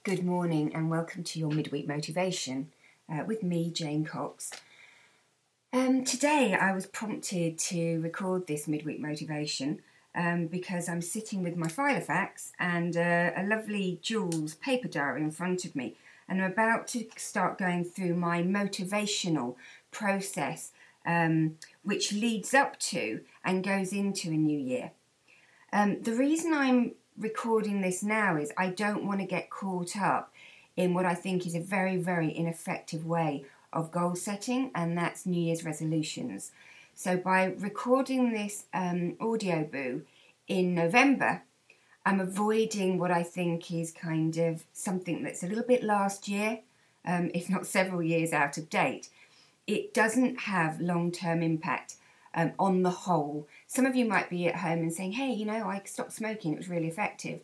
Good morning and welcome to your midweek motivation with me, Jane Cox. Today I was prompted to record this midweek motivation because I'm sitting with my Filofax and a lovely Jules paper diary in front of me, and I'm about to start going through my motivational process which leads up to and goes into a new year. The reason I'm recording this now is I don't want to get caught up in what I think is a very, very ineffective way of goal setting, and that's New Year's resolutions. So by recording this audio boo in November, I'm avoiding what I think is kind of something that's a little bit last year, if not several years out of date. It doesn't have long-term impact on the whole. Some of you might be at home and saying, hey, you know, I stopped smoking, it was really effective.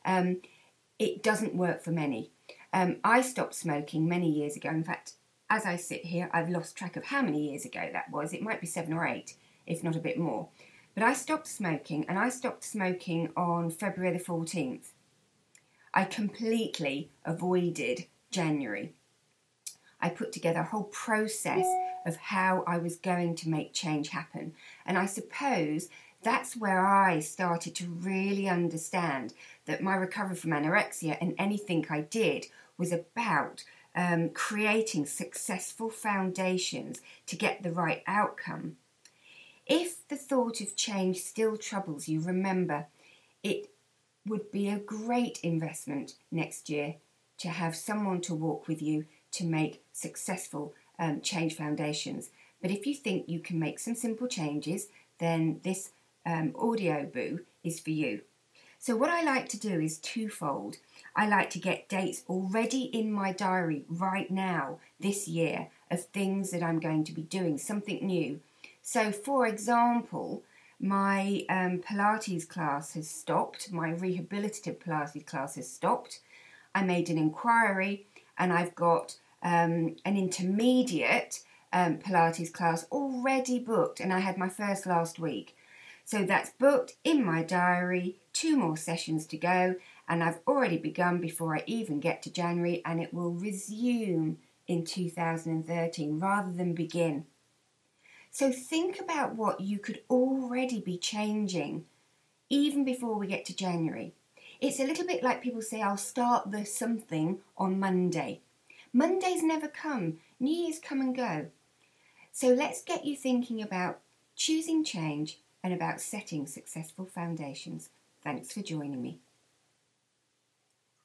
It doesn't work for many. I stopped smoking many years ago. In fact, as I sit here, I've lost track of how many years ago that was. It might be 7 or 8, if not a bit more. But I stopped smoking, and I stopped smoking on February the 14th. I completely avoided January. I put together a whole process of how I was going to make change happen. And I suppose that's where I started to really understand that my recovery from anorexia and anything I did was about creating successful foundations to get the right outcome. If the thought of change still troubles you, remember, it would be a great investment next year to have someone to walk with you to make successful change foundations. But if you think you can make some simple changes, then this audio boo is for you. So what I like to do is twofold. I like to get dates already in my diary right now this year of things that I'm going to be doing, something new. So for example, my Pilates class has stopped, my rehabilitative Pilates class has stopped. I made an inquiry and I've got an intermediate Pilates class already booked, and I had my first last week. So that's booked in my diary, 2 more sessions to go, and I've already begun before I even get to January, and it will resume in 2013 rather than begin. So think about what you could already be changing even before we get to January. It's a little bit like people say, I'll start the something on Monday. Mondays never come. New Year's come and go. So let's get you thinking about choosing change and about setting successful foundations. Thanks for joining me.